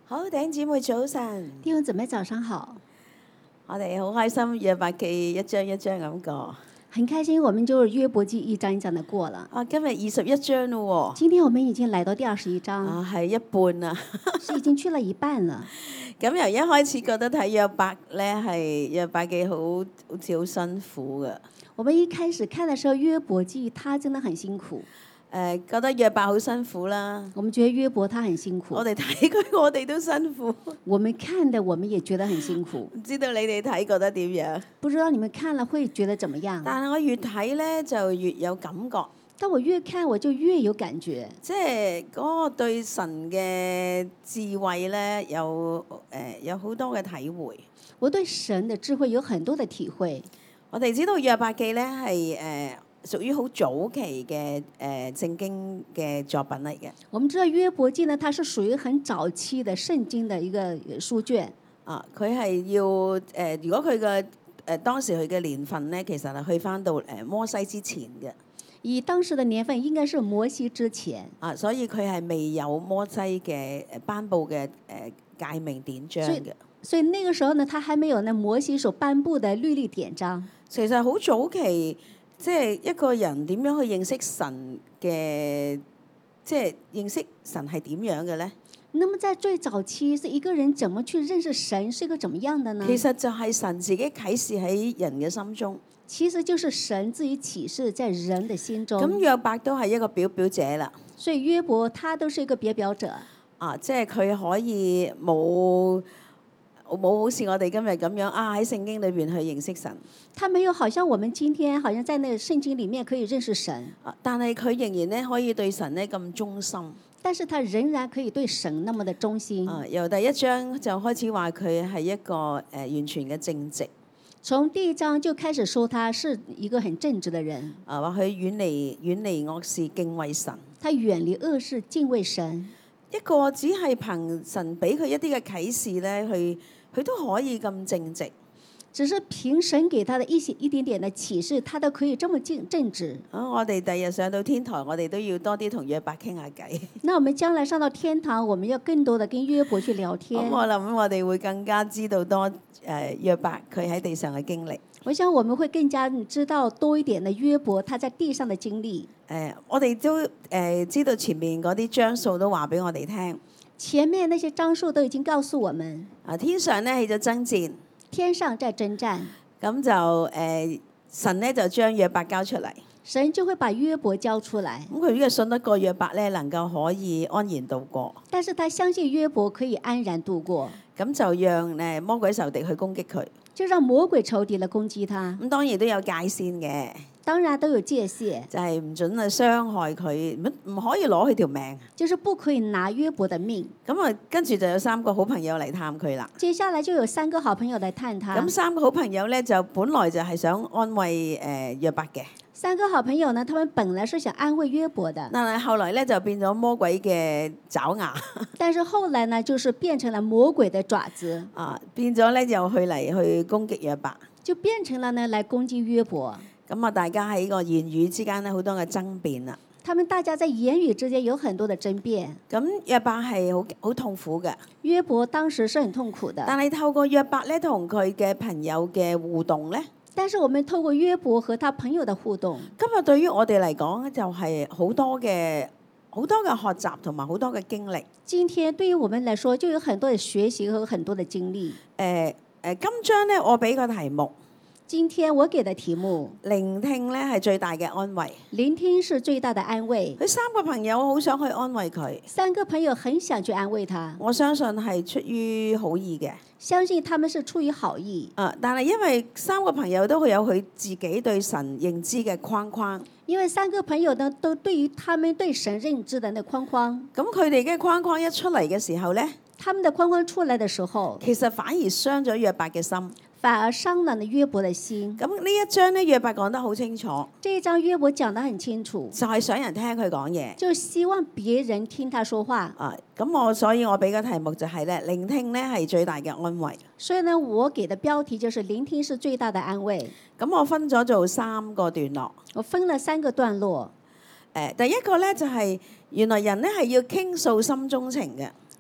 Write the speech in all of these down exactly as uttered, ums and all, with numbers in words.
好，弟兄姊妹早晨， 弟兄姊妹早上好， 我哋好開心約伯記一章一章咁過。 很開心，我們就是約伯記一章一章的過了。 啊，今日二十一章咯今天我們已經來到第二十一喎， 章， 啊係一半啦。 是已經去了一半了。 咁由一開始覺得睇約伯咧係約伯記好好似好辛苦嘅，誒、 我們一開始看的時候，約伯記他真的很辛苦， 覺得約伯好辛苦啦。 我們覺得約伯他很辛苦我，哋睇佢，我哋都辛苦。 我們看的我們也覺得很辛苦。 唔知道你哋睇覺得點樣？ 不知道你們看了會覺得怎麼樣？ 但係我越睇咧就越有感覺， 但我越看我就越有感覺， 即係嗰個對神嘅智慧咧有誒、呃、有好多嘅體會。 我對神的智慧有很多的體會。 我哋知道約伯記咧係誒屬於好早期嘅誒、呃、聖經嘅作品嚟嘅。 我們知道約伯記呢，它是屬於很早期的聖經的一個書卷。 啊，佢係要誒、呃，如果佢嘅誒當時佢嘅年份咧，其實係去翻到誒摩西之前嘅。 以當時的年份應該是摩西之前， 啊，所以佢係未有摩西嘅誒頒布嘅誒誡命典章嘅。 所以那個時候呢，他還沒有那摩西所頒布的律例典章。 其實好早期，即係一個人點樣去認識神嘅，即係認識神係點樣嘅咧？ 那麼在最早期，是一個人怎麼去認識神是一個怎麼樣的呢？ 其實就係神自己啟示喺人嘅心中。 其實就是神自己啟示在人的心中。 咁約伯都係一個表表者啦。 所以約伯他都是一個表表者。 啊，即係佢可以冇冇好似我哋今日咁樣啊，喺聖經裏邊去認識神。 他沒有好像我們今天好像在那個聖經裡面可以認識神， 啊，但係佢仍然咧可以對神咧咁忠心。 但是他仍然可以對神那麼的忠心。 啊，由第一章就開始話佢係一個誒、呃、完全嘅正直。 從第一章就開始說他是一個很正直的人。 啊，話佢遠離遠離惡事，敬畏神。 他遠離惡事，敬畏神。 一個只係憑神俾佢一啲嘅啟示咧，去佢都可以咁正直。 只是憑神給他的一些一點點的啟示，他都可以這麼正正直。 啊，我哋第日上到天台，我哋都要多啲同約伯傾下偈。 那我們將來上到天堂，我們要更多的跟約伯去聊天。 咁我諗我哋會更加知道多誒約伯佢喺地上嘅經歷。 我想我們會更加知道多一點的約伯他在地上的經歷。 誒、呃，我哋都誒、呃、知道前面嗰啲章數都話俾我哋聽。 前面那些章數都已經告訴我們， 啊，天上咧起咗爭戰， 天上在征戰， 咁就誒、呃、神咧就將約伯交出嚟。 神就會把約伯交出來。 咁佢呢個信得過約伯咧，能夠可以安然度過。 但是他相信約伯可以安然度過， 咁就讓誒魔鬼仇敵去攻擊佢。 就讓魔鬼仇敵來攻擊他。 咁當然都有界線嘅， 當然都有界限， 就係唔準去傷害佢，唔唔可以攞佢條命。 就是不可以拿約伯的命。 咁啊，跟住就有三個好朋友嚟探佢啦。 接下來就有三個好朋友來探他。 咁三個好朋友咧，就本來就係想安慰誒約伯嘅， 三個好朋友呢，他們本來是想安慰約伯的， 但係後來咧就變咗魔鬼嘅爪牙但是後來呢，就是變成了魔鬼的爪子， 啊，變咗咧又去嚟去攻擊約伯。 就變成了呢來攻擊約伯。 咁啊，大家喺個言語之間咧好多嘅爭辯啦。 他們大家在言語之間有很多的爭辯。 咁約伯係好好痛苦嘅， 約伯當時是很痛苦的， 但係透過約伯咧同佢嘅朋友嘅互動咧， 但是我們透過約伯和他朋友的互動， 今日對於我哋嚟講咧就係好多嘅好多嘅學習同埋好多嘅經歷。 今天對於我們來說就有很多的學習和很多的經歷。 誒、呃、誒，今章咧我俾個題目， 今天我給的題目， 聆聽咧係最大嘅安慰。 聆聽是最大的安慰。 佢三個朋友好想去安慰佢， 三個朋友很想去安慰他， 我相信係出於好意嘅。 相信他們是出於好意。 啊，但係因為三個朋友都會有佢自己對神認知嘅框框， 因為三個朋友呢，都對於他們對神認知的那框框， 咁佢哋嘅框框一出嚟嘅時候咧， 他們的框框出來的時候， 其實反而傷咗約伯嘅心。 反而傷了呢約伯的心。 咁呢一章咧，約伯講得好清楚， 這一章約伯講得很清楚， 就係想人聽佢講嘢。 就希望別人聽他說話。 啊，咁我所以我俾個題目就係咧，聆聽咧係最大嘅安慰。 所以呢，我給的標題就是聆聽是最大的安慰。 咁我分咗做三個段落。 我分了三個段落。 誒，第一個咧就係原來人咧係要傾訴心中情嘅。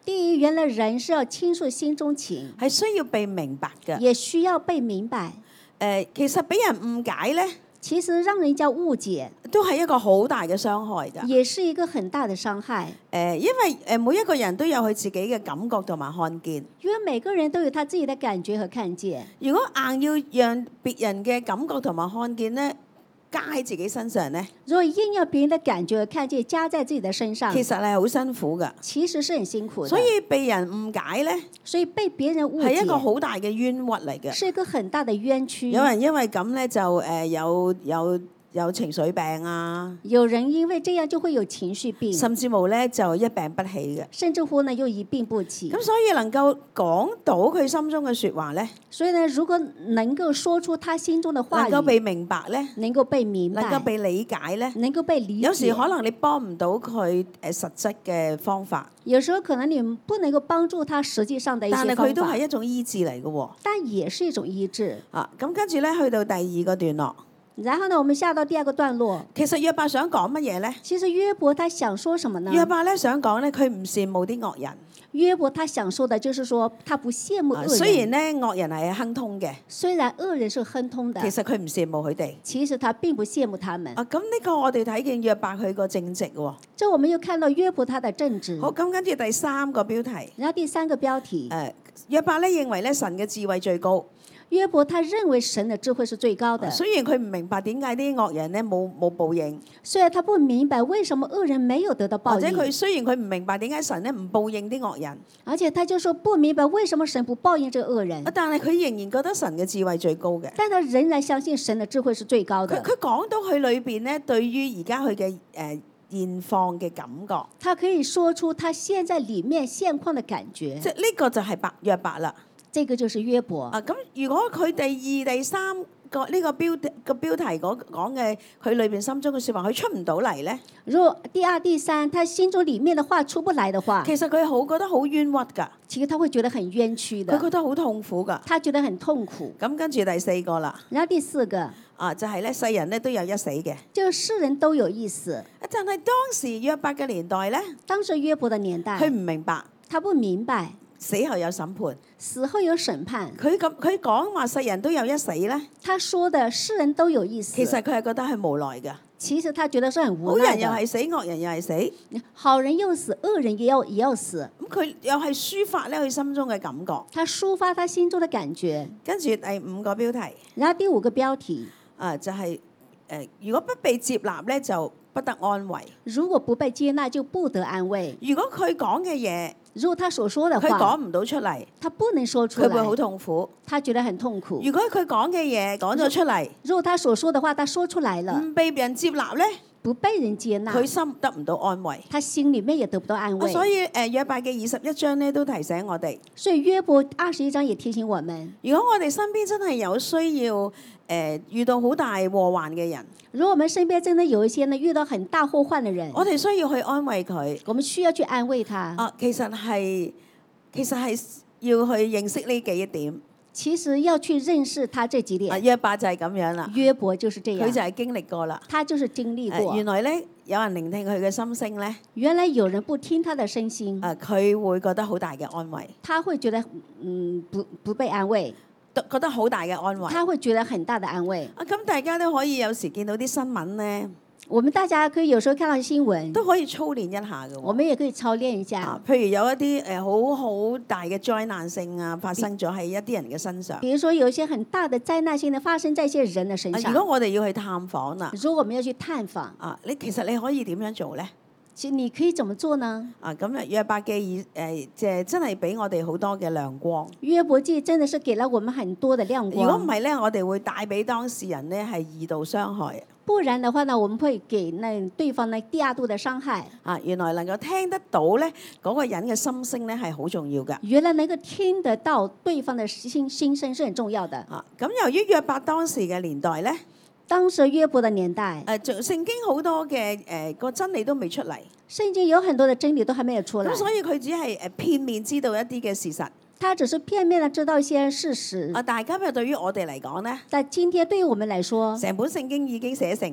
第一，原來人是要傾訴心中情， 係需要被明白嘅。 也需要被明白。 誒，其實俾人誤解咧， 其實讓人家誤解， 都係一個好大嘅傷害㗎。 也是一個很大的傷害。 誒，因為誒每一個人都有佢自己嘅感覺同埋看見。 因為每個人都有他自己的感覺和看見。 如果硬要讓別人嘅感覺同埋看見咧，加喺自己身上咧， 如果硬要別人的感覺和看見加在自己的身上， 其實係好辛苦㗎。 其實是很辛苦的。 所以被人誤解咧， 所以被別人誤解係一個好大嘅冤屈嚟嘅。 是一個很大的冤屈。 有人因為咁咧就誒有有有情緒病啊， 有人因為這樣就會有情緒病， 甚至乎咧就一病不起嘅。 甚至乎呢又一病不起。 咁所以能夠講到佢心中嘅説話咧， 所以呢，如果能夠說出他心中的話語， 能夠被明白咧， 能夠被明白， 能夠被理解咧， 能夠被理解。 有時可能你幫唔到佢誒實質嘅方法， 有時候可能你不能夠幫助他實際上的一些但方法， 係佢都係一種醫治嚟嘅喎。 但也是一種醫治。 啊，咁跟住咧去到第二個段落， 然後呢，我們下到第二個段落。 其實約伯想講乜嘢咧？ 其實約伯他想說什麼呢？ 約伯咧想講咧，佢唔羨慕啲惡人。 約伯他想說的就是說，他不羨慕惡人。 雖然咧惡人係亨通嘅， 雖然惡人是亨通的， 其實佢唔羨慕佢哋。 其實他並不羨慕他們。 啊，咁呢個我哋睇見約伯佢個正直喎。 這我們又看到約伯他的正直。 好，咁跟住第三個標題。 然後第三個標題。 誒，約伯咧認為咧神嘅智慧最高。 約伯他認為神的智慧是最高的。 雖然佢唔明白點解啲惡人咧冇冇報應， 雖然他不明白為什麼惡人沒有得到報應， 或者佢雖然佢唔明白點解神咧唔報應啲惡人， 而且他就說不明白為什麼神不報應這個惡人， 但係佢仍然覺得神嘅智慧最高嘅。 但他仍然相信神的智慧是最高的。 佢佢講到佢裏邊咧，對於而家佢嘅誒現況嘅感覺， 他可以說出他現在裡面現況的感覺。 即係呢個就係白約伯啦。 這個就是約伯。 啊，咁如果佢第二、第三個呢個標個標題講講嘅佢裏邊心中嘅説話，佢出唔到嚟咧？ 如果第二、第三，他心中裡面的話出不來的話， 其實佢好覺得好冤屈㗎。 其實他會覺得很冤屈的。 佢覺得好痛苦㗎。 他覺得很痛苦。 咁跟住第四個啦。 然後第四個啊，就係咧世人咧都有一死嘅。 就世人都有一死。 但係當時約伯嘅年代咧， 當時約伯嘅年代， 佢唔明白， 他不明白。 死後有審判， 死後有審判。 佢咁佢講話世人都有一死咧。 他說的世人都有一死。 其實佢係覺得係無奈嘅。 其實他覺得是很無奈。 好人又係死，惡人又係死。 好人又死，惡人也要也要死。 咁佢又係抒發咧佢心中嘅感覺。 他抒發他心中的感覺。 跟住第五個標題。 然後第五個標題。 啊，就係、是、誒、呃，如果不被接納咧，就不得安慰。 如果不被接納，就不得安慰。 如果佢講嘅嘢， 如果他所說的話， 佢講唔到出嚟， 他不能說出來， 佢會好痛苦， 他覺得很痛苦。 如果佢講嘅嘢講咗出嚟， 如果他所說的話，他說出來了， 唔被人接納咧， 不被人接納， 佢心得唔到安慰， 他心裡面也得不到安慰。 所以誒約伯嘅二十一章咧都提醒我哋， 所以約伯二十一章也提醒我們， 如果我哋身邊真係有需要誒、呃、遇到好大禍患嘅人， 如果我們身邊真的有一些呢遇到很大禍患嘅人， 我哋需要去安慰佢， 我們需要去安慰他。 啊，其實係其實係要去認識呢幾點。 其實要去認識他這幾點。 啊，約伯就係咁樣啦。 約伯就是這樣。 佢就係經歷過啦。 他就是經歷過。 原來咧有人聆聽佢嘅心聲咧。 原來有人不聽他的聲音。 啊，佢會覺得好大嘅安慰。 他會覺得嗯不不被安慰。 覺得好大嘅安慰。 他會覺得很大的安慰。 啊，咁大家都可以有時見到啲新聞咧。 我們大家可以有時候看到新聞， 都可以操練一下嘅。 我們也可以操練一下。 啊，譬如有一啲誒好好大嘅災難性啊，發生咗喺一啲人嘅身上。 比如說有一些很大的災難性的發生在一些人的身上。 如果我哋要去探訪啦， 如果我們要去探訪， 啊，你其實你可以點樣做咧？ 其實你可以怎麼做呢？ 啊，咁啊約伯記誒即係真係俾我哋好多嘅亮光。 約伯記真的是給了我們很多的亮光。 如果唔係咧，我哋會帶俾當事人咧係二度傷害。 不然的話呢，我們會給那對方呢第二度的傷害。 啊，原來能夠聽得到咧嗰個人嘅心聲咧係好重要㗎。 原來能夠聽得到對方的心心聲是很重要的。 啊，咁由於約伯當時嘅年代咧， 當時約伯的年代， 誒、啊，聖經好多嘅誒個真理都未出嚟。 聖經有很多的真理都還沒有出來。 咁所以佢只係誒片面知道一啲嘅事實。 他只是片面的知道一些事實。 啊，但係今日對於我哋嚟講咧， 但今天對於我們來說， 成本聖經已經寫成啦。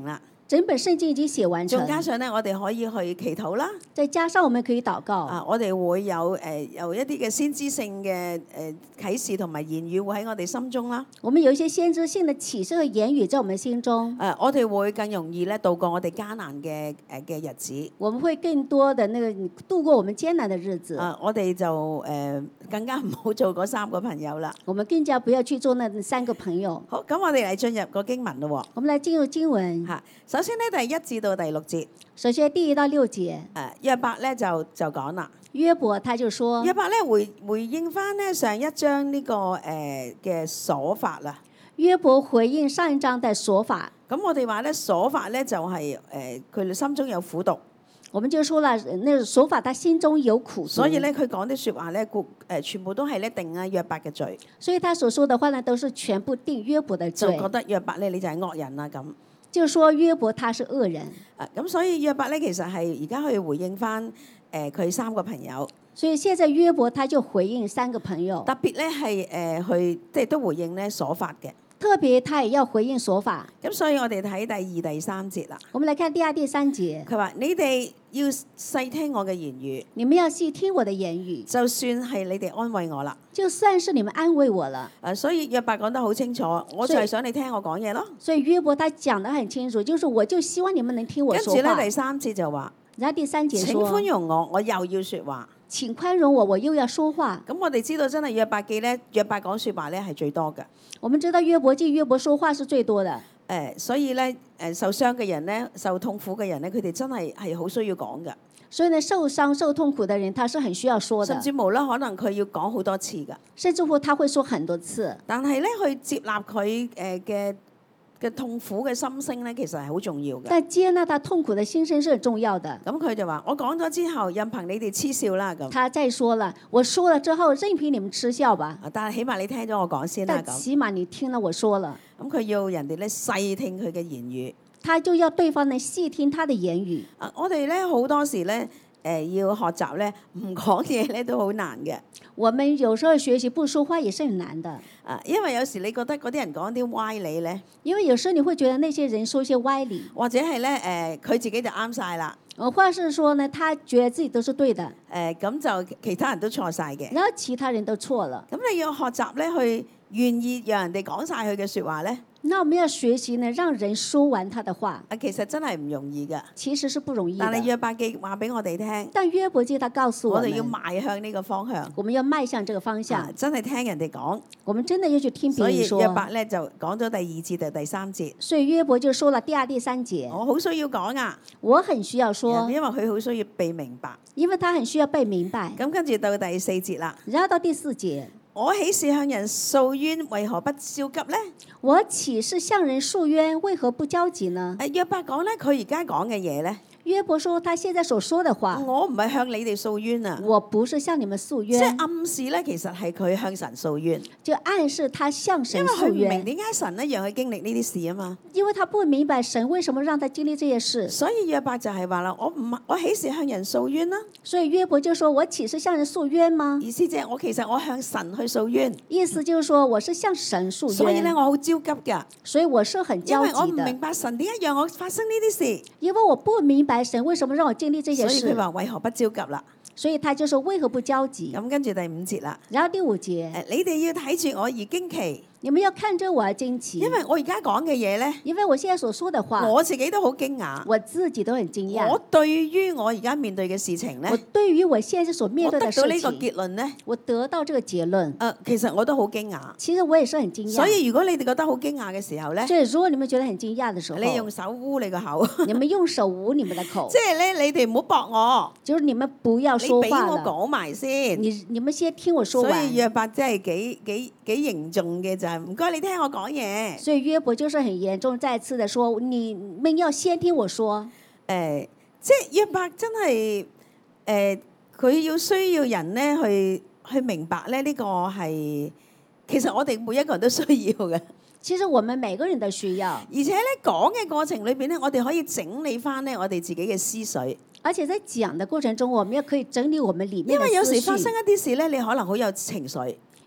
整本聖經已經寫完成仲，加上咧，我哋可以去祈禱啦。 再加上我們可以禱告。 啊，我哋會有誒、呃、有一啲嘅先知性嘅誒啟示同埋言語會喺我哋心中啦。 我們有一些先知性的啟示和言語在我們心中。 誒、啊，我哋會更容易咧度過我哋艱難嘅誒嘅日子。 我們會更多的那個度過我們艱難的日子。 啊，我哋就誒、呃、更加唔好做嗰三個朋友啦。 我們更加不要去做那三個朋友。 好，咁我哋嚟進入個經文咯喎。 我們來進入經文。 嚇，首先咧第一至到第六節， 首先第一到六節， 誒約伯咧就就講啦。 約伯他就說， 約伯咧回回應翻咧上一章呢、這個誒嘅瑣法啦。 約伯回應上一章的瑣法。 咁我哋話咧瑣法咧就係誒佢哋心中有苦毒， 我們就說了，那個瑣法他心中有苦毒， 所以咧佢講啲説話咧，故誒全部都係咧定啊約伯嘅罪， 所以他所說的話呢，都是全部定約伯的罪， 就覺得約伯咧你就係惡人啦咁。 就說約伯他是惡人。 啊咁所以約伯咧其實係而家去回應翻誒佢三個朋友， 所以現在約伯他就回應三個朋友， 特別咧係誒去即係都回應咧瑣法嘅。 特別他也要回應瑣法。 咁所以我哋睇第二、第三節啦。 我們來看第二、第三節。 佢話：你哋要細聽我嘅言語， 你們要細聽我的言語， 就算係你哋安慰我啦。 就算是你們安慰我了。 誒，所以約伯講得好清楚，我就係想你聽我講嘢咯。 所以約伯他講得很清楚，就是我就希望你們能聽我跟說話。 住咧第三節就話： 然後第三節請說： 寬容我，我又要説話。 請寬容我，我又要說話。 咁我哋知道真係約伯記咧，約伯講説話咧係最多嘅。 我們知道約伯記約伯說話是最多的。 誒，所以咧誒受傷嘅人咧，受痛苦嘅人咧，佢哋真係係好需要講嘅。 所以呢，受傷受痛苦的人，他是很需要說的。 甚至無啦，可能佢要講好多次㗎。 甚至乎他會說很多次。 但係咧，去接納佢誒嘅嘅痛苦嘅心聲咧，其實係好重要嘅。 但接納他痛苦的心聲是很重要的。 咁佢就話：我講咗之後，任憑你哋嗤笑啦咁。 他再說了，我說了之後，任憑你們嗤笑吧。 但係起碼你聽咗我講先啦但咁。 起碼你聽了我說了。 咁佢要人哋咧細聽佢嘅言語。 他就要對方呢細聽他的言語。 啊，我哋咧好多時咧。誒、呃、要學習咧，唔講嘢咧都好難嘅。 我們有時候學習不說話也是很難的。 啊，因為有時你覺得嗰啲人講啲歪理咧， 因為有時候你會覺得那些人說一些歪理， 或者係咧誒佢自己就啱晒啦。 呃，或者是說呢，他覺得自己都是對的。 誒、呃、咁就其他人都錯晒嘅。 然後其他人都錯了。 咁你要學習咧，去願意讓人哋講晒佢嘅説話咧。 那我們要學習呢，讓人說完他的話。 啊，其實真係唔容易㗎。 其實是不容易的。 但係約伯記話俾我哋聽。 但約伯記他告訴我， 我哋要邁向呢個方向。 我們要邁向這個方向。 啊、真係聽人哋講。 我們真的要去聽別人說。 所以約伯咧就講咗第二節到第三節。 所以約伯就說了第二、第三節。 我好需要講啊。 我很需要說。 因為佢好需要被明白。 因為他很需要被明白。 咁跟住到第四節啦。 然後到第四節。 我豈是向人訴冤，為何不焦急呢？ 我豈是向人訴冤，為何不焦急呢？ 誒，約伯講咧，佢而家講嘅嘢咧。 約伯說，他現在所說的話， 我唔係向你哋訴冤啊！ 我不是向你們訴冤， 即係暗示咧，其實係佢向神訴冤， 就暗示他向神訴冤。 因為佢唔明點解神咧讓佢經歷呢啲事啊嘛。 因為他不明白神為什麼讓他經歷這些事。 所以約伯就係話啦，我唔我豈是向人訴冤啦？ 所以約伯就說，我豈是向人訴冤嗎？ 意思即係我其實我向神去訴冤。 意思就是說，我是向神訴冤。 所以咧，我好焦急㗎。 所以我是很焦急的。 因為我唔明白神點解讓我發生呢啲事。 因為我不明白神為什麼讓我經歷這些事。 所以佢話為何不焦急啦？ 所以他就說為何不焦急？ 咁跟住第五節啦。 然後第五節， 誒，你哋要睇住我而驚奇。 你們要看着我而驚奇， 因為我而家講嘅嘢咧， 因為我現在所說的話， 我自己都好驚訝， 我自己都很驚訝。 我對於我而家面對嘅事情咧， 我對於我現在所面對的事情， 我得到呢個結論咧， 我得到這個結論。 誒，其實我都好驚訝。 其實我也是很驚訝。 所以如果你哋覺得好驚訝嘅時候咧， 所以如果你們覺得很驚訝的時候， 你用手捂你個口， 你們用手捂你們的口， 即係咧，你哋唔好駁我， 就是你們不要說話， 你俾我講埋先。 你你們先聽我說完。 所以約伯真係幾幾幾嚴重嘅就係，唔該你聽我講嘢。 所以約伯就是很嚴重，再次的說，你們要先聽我說。 誒、呃，即係約伯真係誒，佢、呃、要需要人咧去去明白咧，呢、這個係其實我哋每一個人都需要嘅。 其實我們每個人都需要。 而且咧講嘅過程裏邊咧，我哋可以整理翻咧我哋自己嘅思緒。 而且在講的過程中，我們也可以整理我們裡面的思緒。 因為有時發生一啲事咧，你可能好有情緒。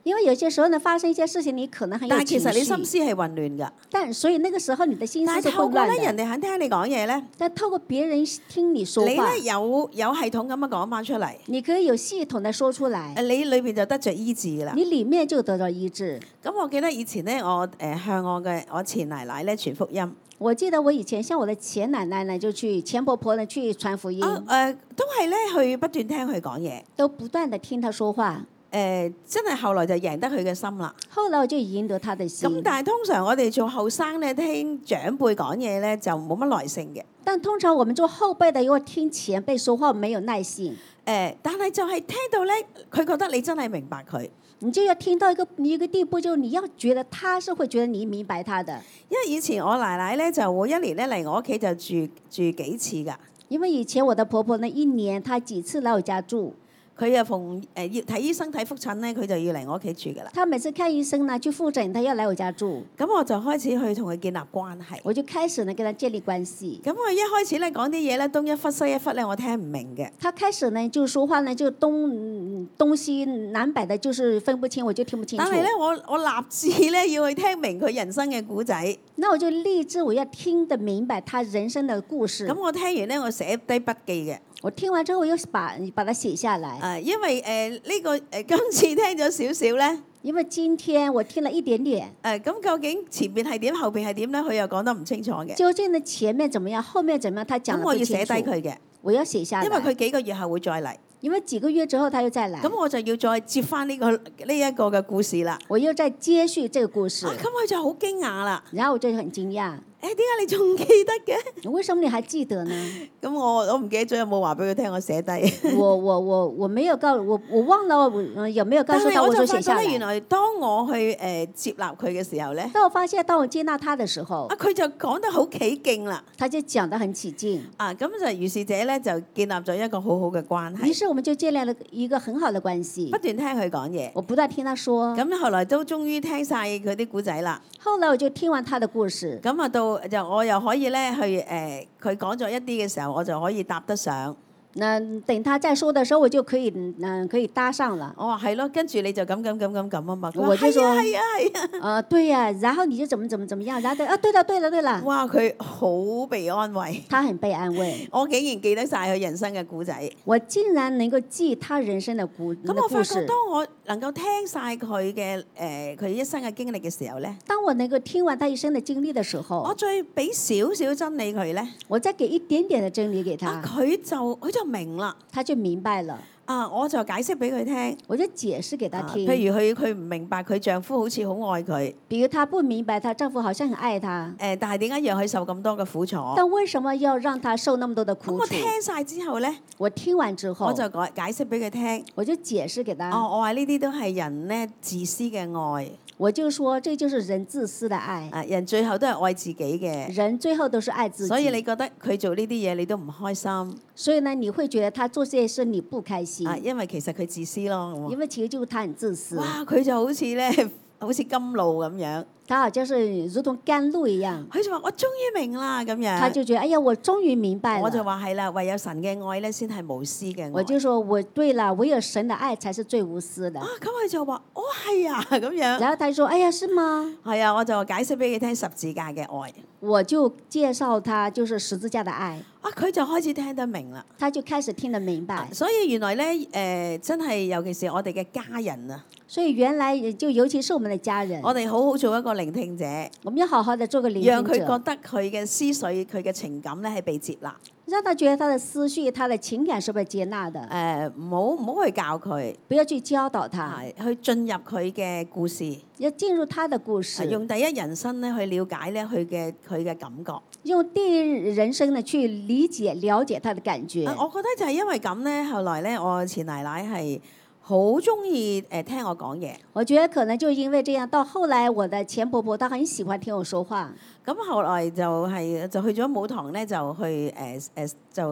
因為有些時候呢，發生一些事情，你可能很有但係其情實你心緒， 思係混亂㗎。 但所以那個時候你的心但思是混係透過咧亂的。 人哋肯聽你講嘢咧， 但透過別人聽你說話， 你咧有有系統咁樣講翻出嚟， 你可以有系統地說出來， 誒你裏邊就得着醫治㗎啦。 你裡面就得到醫治。 咁我記得以前咧，我誒向我嘅我前奶奶咧傳福音， 我記得我以前像我的前奶奶呢，就去前婆婆呢去傳福音， 啊誒都係咧去不斷聽佢講嘢， 都不斷地聽他說話。 誒真係後來就贏得佢嘅心啦。 後來我就贏得他的心。 咁但係通常我哋做後生咧，聽長輩講嘢咧就冇乜耐性嘅。 但通常我們做後輩的，如果聽前輩說話沒有耐性， 誒，但係就係聽到咧，佢覺得你真係明白佢， 你就要聽到一個一個地步，就你要覺得他是會覺得你明白他的。 因為以前我奶奶咧就會一年咧嚟我屋企就住住幾次㗎。 因為以前我的婆婆呢，一年她幾次來我家住， 佢又逢誒要睇醫生睇覆診咧，佢就要嚟我屋企住㗎啦。 她每次看醫生呢，去復診，她要來我家住， 咁我就開始去同佢建立關係。 我就開始呢跟她建立關係。 咁我一開始咧講啲嘢咧，東一忽西一忽咧，我聽唔明嘅。 她開始呢就說話呢，就東嗯東西南北的，就是分不清，我就聽不清楚。 但係咧，我我立志咧要去聽明佢人生嘅故仔。 那我就立志我要聽得明白他人生的故事。 咁我聽完咧，我寫低筆記嘅。 我聽完之後，我又把把它寫下來。 誒，因為誒呢個誒今次聽咗少少咧。 因為今天我聽了一點點。 誒，咁究竟前邊係點，後邊係點咧？佢又講得唔清楚嘅。 究竟呢前面怎麼樣，後面怎麼樣，他講得不清楚。 咁我要寫低佢嘅。 我要寫下來。 因為佢幾個月後會再嚟。 因為幾個月之後他又再來。 咁我就要再接翻呢個呢一個嘅故事啦。 我又再接續這個故事。 咁佢就好驚訝啦。 然後我就很驚訝。 誒，點解你仲記得嘅？ 為什麼你還記得呢？ 咁我我唔記得咗有冇話俾佢聽，我寫低。 我我我我沒有告我我忘了我有沒有告訴他我說寫下來。 但係我就發覺咧，原來當我去誒、呃、接納佢嘅時候咧， 當我發現當我接納他的時候， 啊佢就講得好起勁啦。 他就講得很起勁。 啊，咁就如是者咧就建立咗一個好好嘅關係。 於是我們就建立了一個很好的關係。 不斷聽佢講嘢。 我不斷聽他說。 咁後來都終於聽晒佢啲故仔啦。 後來我就聽完他的故事。 咁啊到就我又可以咧去誒，佢講咗一啲嘅時候，我就可以答得上。 那等他再說的時候，我就可以嗯可以搭上了。 我話係咯，跟住你就咁咁咁咁咁啊嘛。 我就說係啊係啊。 啊對呀，然後你就怎麼怎麼怎麼樣，然後啊對了對了對了。 哇！佢好被安慰。 他很被安慰。 我竟然記得晒佢人生嘅故仔。 我竟然能夠記他人生的故咁我發覺事。 當我能夠聽晒佢嘅誒佢一生嘅經歷嘅時候咧， 當我能夠聽完他一生嘅經歷嘅時候， 我再俾少少真理佢咧， 我再給一點點嘅真理給他， 佢就佢就明啦。 他就明白了。 啊，我就解釋俾佢聽， 我就解釋給他聽。 啊、譬如佢佢唔明白佢丈夫好似好愛佢， 比如他不明白他丈夫好像很愛他。 誒、呃，但係點解讓佢受咁多嘅苦楚？ 但為什麼要讓他受那麼多的苦楚？ 咁我聽晒之後咧， 我聽完之後， 我就解解釋俾佢聽， 我就解釋給他。 哦，我話呢啲都係人咧自私嘅愛。 我就說，這就是人自私的愛。 啊，人最後都係愛自己嘅。 人最後都是愛自己。 所以你覺得佢做呢啲嘢，你都唔開心。 所以呢，你會覺得他做這些事你不開心。 啊，因為其實佢自私咯。 因為其實就是他很自私。 哇！佢就好似咧，好似甘露咁樣。 他好像是如同甘露一樣。 佢就話：我終於明啦咁樣。 他就覺得：哎呀，我終於明白了。 我就話係啦，唯有神嘅愛咧，先係無私嘅愛。 我就說我對啦，唯有神的愛才是最無私的。 啊，咁佢就話：哦，係啊，咁樣。 然後他就說：哎呀，是嗎？ 係啊，我就解釋俾佢聽十字架嘅愛。 我就介紹他就是十字架的愛。 啊，佢就開始聽得明啦。 他就開始聽得明白。 啊、所以原來咧，誒、呃，真係尤其是我哋嘅家人啊。 所以原來就尤其是我們的家人， 我哋好好做一個聆聽者。 我們要好好的做個聆聽者， 讓佢覺得佢嘅思緒、佢嘅情感咧係被接納。 讓他覺得他的思緒、他的情感是被接納的。 誒、呃，唔好唔好去教佢， 不要去教導他， 去進入佢嘅故事， 要進入他的故事， 用第一人生咧去了解咧佢嘅佢嘅感覺， 用第一人生呢去理解了解他的感覺。 我覺得就係因為咁咧，後來咧我前奶奶係好中意誒聽我講嘢。 我覺得可能就因為這樣，到後來我的前婆婆她很喜歡聽我說話。 咁後來就係、是、就去咗母堂咧，就去誒誒、呃、就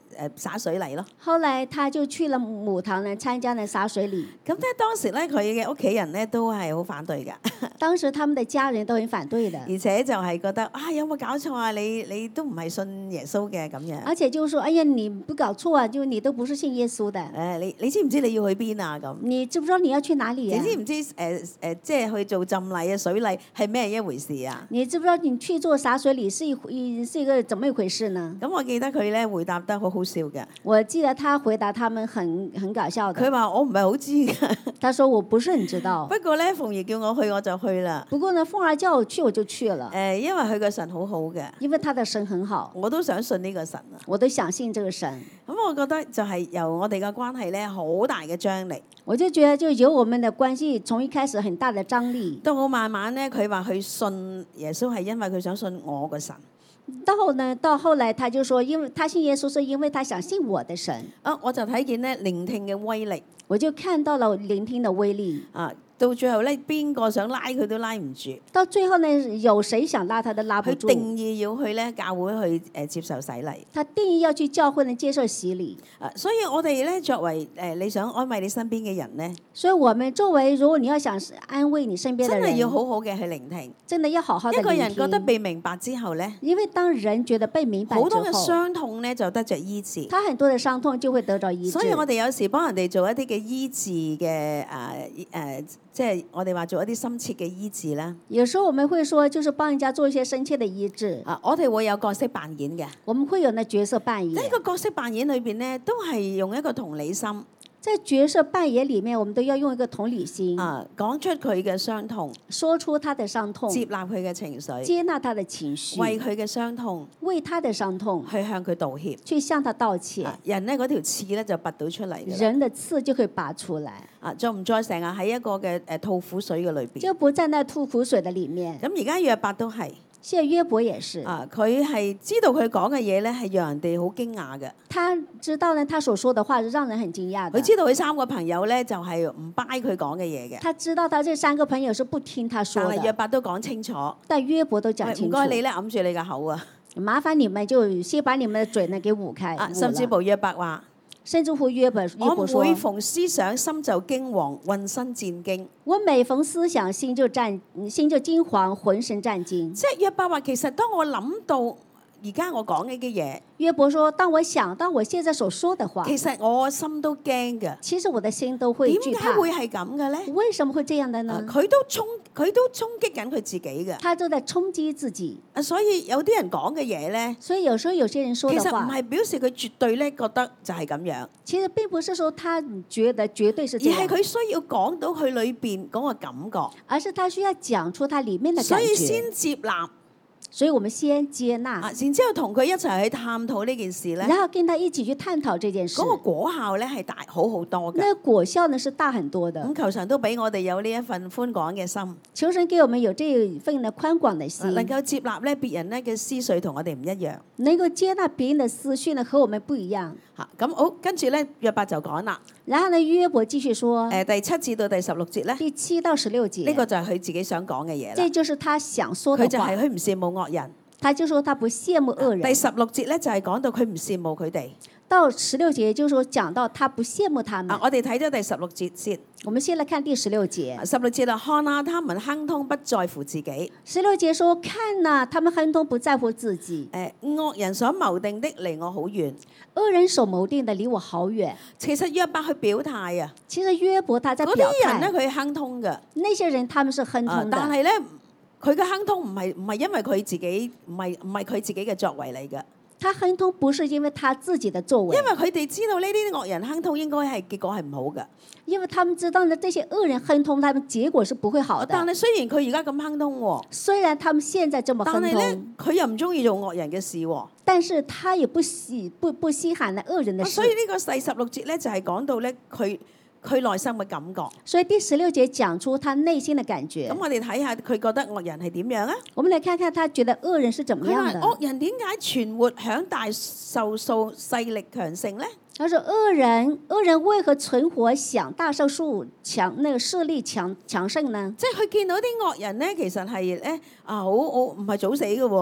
誒灑水禮咯。 後來他就去了母堂呢，參加了灑水禮。 咁咧當時咧佢嘅屋企人咧都係好反對㗎， 當時他們的家人都很反對的， 而且就係覺得啊有冇搞錯啊？你你都唔係信耶穌嘅咁樣。 而且就說：哎呀，你不搞錯啊，就你都不是信耶穌的。 誒你你知唔知你要去邊啊？咁你知不知道你要去哪裡你啊？ 知唔知誒誒即係去做浸禮啊水禮係咩一回事啊？ 你知不知道你去做灑水禮是一回是一個怎麼一回事呢？ 咁我記得佢咧回答得好好笑嘅。 我記得他回答他們很很搞笑的。 佢話我唔係好知㗎， 他說我不是很知道， 不過咧鳳兒叫我去我就去啦。 不過呢鳳兒叫我去我就去了。 誒，因為佢個神好好嘅， 因為他的神很好， 我都想信呢個神啊。 我都相信這個神。 咁我覺得就係由我哋嘅關係咧，好大嘅張力。 我就覺得就由我們的關係從一開始很大的張力， 到我慢慢咧，佢話佢信耶穌係因為佢想信我個神。 到後呢，到後來他就說，因為他信耶穌是因為他想信我的神。 啊，我就睇見咧聆聽嘅威力我就看到了聆聽的威力。 啊！到最後咧，邊個想拉佢都拉唔住。 到最後呢，有誰想拉他都拉不佢住。 定義要去咧教會去誒接受洗禮。 他定義要去教會呢接受洗禮。 啊，所以我哋咧作為誒你想安慰你身邊嘅人咧， 所以我們作為如果你要想安慰你身邊的人， 真係要好好嘅去聆聽。 真的要好好的一個聆人覺得聽。 被明白之後咧， 因為當人覺得被明白好多嘅之後， 傷痛咧就得着醫治。 他很多的傷痛就會得到醫治。 所以我哋有時幫人哋做一啲嘅醫治嘅誒誒，即係我哋話做一啲深切嘅醫治啦。 有時候我們會說，就是幫人家做一些深切的醫治。 啊，我哋會有角色扮演嘅。 我們會有那角色扮演。 呢個角色扮演裏邊咧，都係用一個同理心在角色扮演裡面，我們都要用一個同理心， 啊，講出佢嘅傷痛， 說出他的傷痛， 接納佢嘅情緒， 接納他的情緒， 為佢嘅傷痛為他的傷痛去向佢道歉。 去向他道歉。 啊人咧嗰條刺咧就拔到出嚟嘅啦。 人的刺就可以拔出來， 啊，就唔再成日喺一個嘅誒吐苦水嘅裏邊。 就不在那吐苦水的裡面。 咁而家約伯都係現在約伯也是， 啊，佢係知道佢講嘅嘢咧係讓人哋好驚訝嘅。 他知道呢，他所說的話是讓人很驚訝的。 佢知道佢三個朋友咧就係唔 buy 佢講嘅嘢嘅， 他知道他這三個朋友是不聽他說但係約的， 伯都講清楚。 但約伯都講喂唔清楚。 該你咧揞住你個口啊！ 麻煩你們就先把你們的嘴呢給捂開。 啊， 捂甚至了乎約伯話： 甚至乎約伯約伯我說每逢思想，心就驚惶，渾身戰驚。 我每逢思想，心就戰，心就驚惶，渾身戰驚。 即係約伯話，其實當我諗到而家我講嘅嘅嘢， 約伯說：當我想到我現在所說的話， 其實我心都驚嘅。 其實我的心都會點懼怕。 解會係咁嘅咧？ 為什麼會這樣的呢？ 佢都衝，佢都衝擊緊佢自己嘅。 他都在衝擊自己。 啊，所以有啲人講嘅嘢咧， 所以有時候有些人說其實唔的話， 係表示佢絕對咧覺得就係咁樣， 其實並不是說他覺得絕對是而這樣， 係佢需要講到佢裏邊嗰個感覺， 而是他需要講出他裡面的所以感覺。 先接納。 所以我們先接納， 啊，然之後同佢一齊去探討呢件事咧， 然後跟他一起去探討這件事嗰。個果效咧係大好好多嘅。 那個果效呢是大很多的。 咁求神都俾我哋有呢一份寬廣嘅心， 求神給我們有這份的寬廣的心， 能夠接納咧別人咧嘅思緒同我哋唔一樣。 能夠接納別人的思緒呢和我們不一樣。 嚇，咁好，跟住咧約伯就講啦， 然後呢約伯繼續說， 誒第七至到第十六節咧， 第七到十六節， 呢個就係佢自己想講嘅嘢啦。 這就是他想說的話。 佢就係佢唔羨慕惡人。 他就說他不羨慕惡人。 第十六節咧就係講到佢唔羨慕佢哋。 到十六節就是說講到他不羨慕他們。 啊，我哋睇咗第十六節先。 我們先來看第十六節。 十六節啦，看啊，他們亨通不在乎自己。 十六節說：看呐、啊，他們亨通不在乎自己。 誒，惡人所謀定的離我好遠。 惡人所謀定的離我好遠。 其實約伯去表態啊， 其實約伯他在嗰表啲人咧態。 佢亨通嘅。 那些人他們是亨啊通的。 但係咧，佢嘅亨通唔係唔係因為佢自己，唔係唔係佢自己嘅作為嚟嘅。 他亨通不是因為他自己的作為， 因為佢哋知道呢啲惡人亨通應該係結果係唔好嘅。 因為他們知道呢，這些惡人亨通，他們結果是不會好的。 但係雖然佢而家咁亨通喎， 雖然他們現在這麼亨但係咧通， 佢又唔中意做惡人嘅事喎。 但是他也不稀不不稀罕呢惡人的事。 啊所以呢個第十六節咧就係講到咧佢佢內心嘅感覺。 所以第十六節講出他內心的感覺咁。我哋睇下佢覺得惡人係點樣啊？ 我們來看看他覺得惡人是怎麼佢話樣的。 惡人點解存活享大壽數勢力強盛咧？ 他說惡人惡人為何存活享大壽數強那個勢力強強盛呢？ 即係佢見到啲惡人咧，其實係咧啊好好唔係早死嘅喎。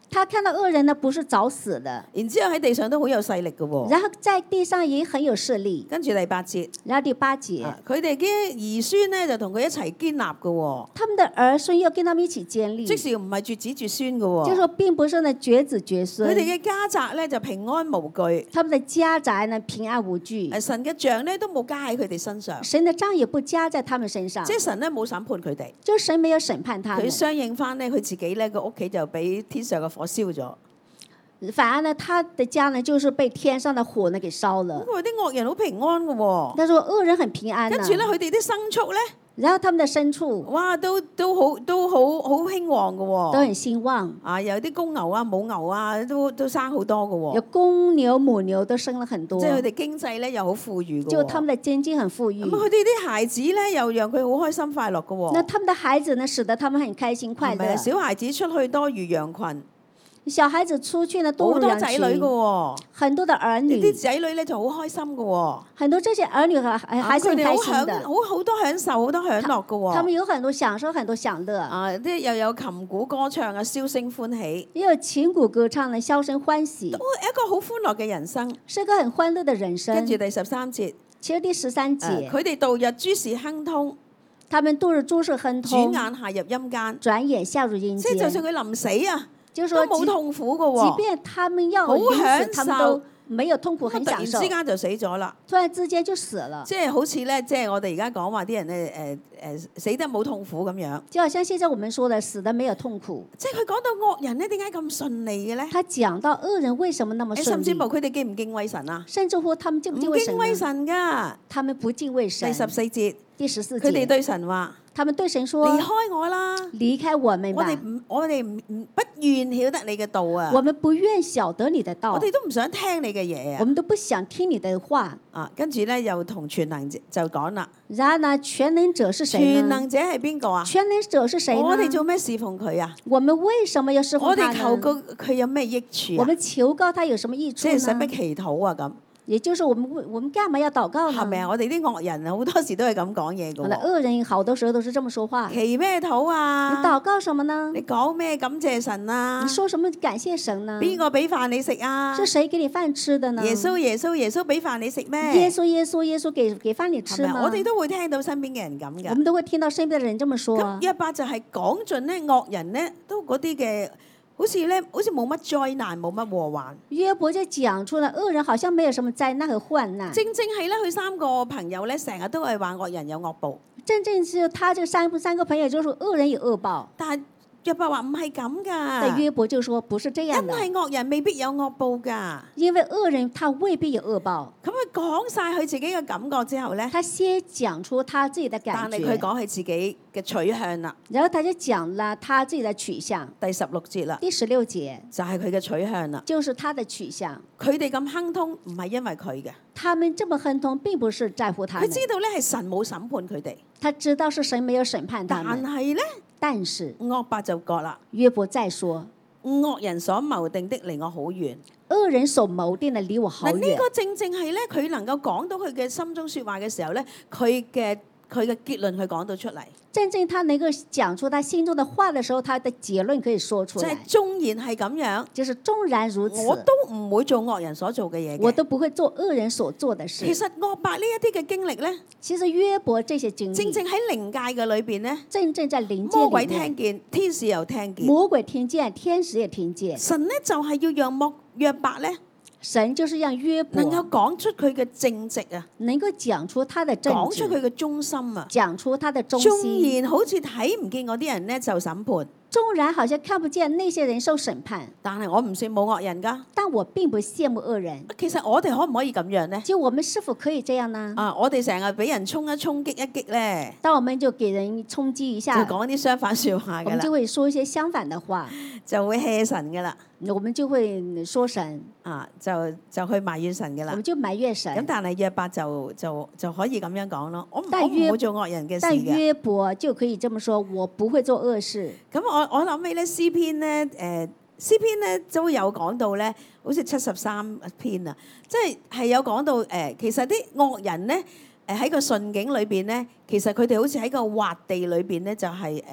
他看到惡人呢，不是早死的， 然之後喺地上都好有勢力嘅喎。 然後在地上也很有勢力。 跟住第八節， 然後第八節， 啊佢哋嘅兒孫咧就同佢一齊建立嘅喎， 他們的兒孫又跟他們一起建立， 即是唔係絕子絕孫嘅喎。 就說並不是呢絕子絕佢孫， 哋嘅家宅咧就平安無懼， 他們的家宅呢平安無懼， 誒神嘅杖咧都冇加喺佢哋身上， 神的杖也不加在他們身上， 即係神咧冇審判佢哋。 就神沒有審判他們， 佢相應翻咧，佢自己咧個屋企就俾天上嘅火燒咗。 反而呢他的家呢就是被天上的火呢給燒了。 咁佢啲惡人好平安嘅喎， 他說惡人很平安跟住咧佢哋啲牲畜咧， 然後他們的牲畜哇都都好都好好興旺嘅喎， 都很興旺， 啊有啲公牛啊母牛啊都都生好多嘅有喎， 公牛母牛都生了很多即，係佢哋經濟咧又好富裕嘅喎。 就他們的經濟很富裕咁。佢哋啲孩子咧又讓佢好開心快樂嘅喎， 那他們的孩子呢，使得他們很開心快係咪啊？ 樂。 小孩子出去多如羊群， 小孩子出去呢，多好多如羊群， 仔女嘅喎， 很多的兒呢啲女， 仔女咧就好開心嘅喎。 很多這些兒女還還還是很佢哋好享開心的。 好好多享受，好多享樂嘅喎。 他們有很多享受，很多享樂， 啊，即係又有琴鼓歌唱啊，燒聲歡喜， 也有琴鼓歌唱呢，簫聲歡喜都，一個好歡樂嘅人生。 是個很歡樂的人生跟。住第十三節， 其實第十三誒節， 佢哋度日諸事亨通， 他們度日諸事亨轉通， 眼下入陰間。 轉眼下入陰即係就算間。 佢臨死啊，都就是說，即冇痛苦嘅即喎。 便他們要好臨死， 享他們受都沒有痛苦，很突然享受之。間就死咗啦。 突然之間就死了， 即係好似咧，即係我哋而家講話啲人咧，誒誒死得冇痛苦咁樣。 就好像現在我們說的，死的沒有痛苦。 即係佢講到惡人咧，點解咁順利嘅咧？ 他講到惡人為什麼那麼順甚至乎利， 佢哋敬唔敬畏神啊？ 甚至乎他們敬不敬唔敬畏神呢？ 畏神㗎。 他們不敬畏神第。十四節， 第十四節， 佢哋對神話： 他們對神說離：開我啦！ 離開我們吧我哋，唔，我哋唔唔不願曉得你嘅道啊！ 我們不願曉得你的道我，哋都唔想聽你嘅嘢啊！ 我們都不想聽你的話。 啊，跟住咧又同全能者就講啦， 然後呢，全能者是誰呢？ 全能者係邊個啊？ 全能者是誰呢？ 我哋做咩侍奉佢啊？ 我們為什麼要侍我奉他哋求告呢？ 佢有咩益處啊？ 我們求告他有什麼益處即係使乜呢？ 祈禱啊？咁也就是我們為我們幹嘛要禱告呢？ 係咪啊？我哋啲惡人好多時都係咁講嘢嘅我的喎。 惡人好多時候都是這麼說話。 祈咩禱你啊？ 禱告什麼呢？ 你講咩感謝神啊你？說什麼感謝神呢？ 邊個俾飯你食啊？ 是誰給你飯吃的呢？ 耶穌耶穌耶穌俾飯你食咩？ 耶穌耶穌耶穌給給飯你係咪啊？ 吃嗎？ 我哋都會聽到身邊嘅人咁我㗎。 們都會聽到身邊的人這麼說。 咁約伯就係講盡咧惡人咧，都嗰啲嘅，好似咧，好似冇乜災難，冇乜禍患。 約伯就講出了惡人好像沒有什麼災難和患難， 正正係咧，佢三個朋友咧，成日都係話惡人有惡報， 真正是他這三三個朋友就說惡人有惡報， 但係約伯話唔係咁但㗎， 約伯就說不是這因樣的， 為惡人未必有惡報㗎。 因為惡人他未必有惡報。 咁佢講晒佢自己嘅感覺之後咧， 他先講出他自己的感但係佢覺， 講佢自己嘅取向啦。 然後他就講了他自己的取向。 第十六節啦， 第十六節就係佢嘅取向啦。 就是他的取向。 佢哋咁亨通唔係因為佢嘅， 他們這麼亨通，並不是在乎他們， 佢知道咧係神冇審判佢哋， 他知道是神沒有審判他但們。 係咧但是惡伯就覺啦。 約伯再說， 惡人所謀定的離我好遠。 惡人所謀定的離我好嗱，呢遠。 個正正係咧，佢能夠講到佢嘅心中説話嘅時候咧，佢嘅佢嘅結論佢講到出嚟， 真正他能夠講出他心中的話的時候，他的結論可以說出就係來， 縱然係咁樣， 就是縱然如此， 我都唔會做惡人所做嘅嘢嘅。 我都不會做惡人所做的事其。實惡伯呢一啲嘅經歷咧， 其實約伯這些經歷， 正正喺靈界嘅裏邊咧， 正正在靈界魔鬼裡面， 聽見，天使又聽見， 魔鬼聽見，天使也聽見。 神咧就係要讓莫約伯咧神就是讓約能夠伯講出佢嘅正直啊， 能夠講出他的正講出佢直， 嘅忠心啊。 講出他的忠心。 縱然好似睇唔見嗰啲人咧就審判， 縱然好像看不見那些人受審判， 但係我唔算冇惡人㗎。 但我並不羨慕惡人。 其實我哋可唔可以咁樣呢？ 就我們是否可以這樣呢？ 啊，我哋成日俾人衝一衝擊一擊咧， 當我們就給人衝擊一就下， 講啲相反説話㗎啦， 我們就會說一些相反的話， 就會 hea 神㗎啦， 我們就會說神， 啊，就就去埋怨神㗎啦我們。就埋怨神。 咁但係約伯就就就可以咁樣講咯，我唔但約我唔會做惡人嘅事但嘅。 約伯就可以這麼說：我不會做惡事。 咁我我諗起咧詩篇咧，誒、詩篇咧都有講到咧，好似七十三篇啊，即係係有講到誒、其實啲惡人咧，誒喺個順境裏邊咧，其實佢哋好似喺個滑地裏邊咧，就係、誒、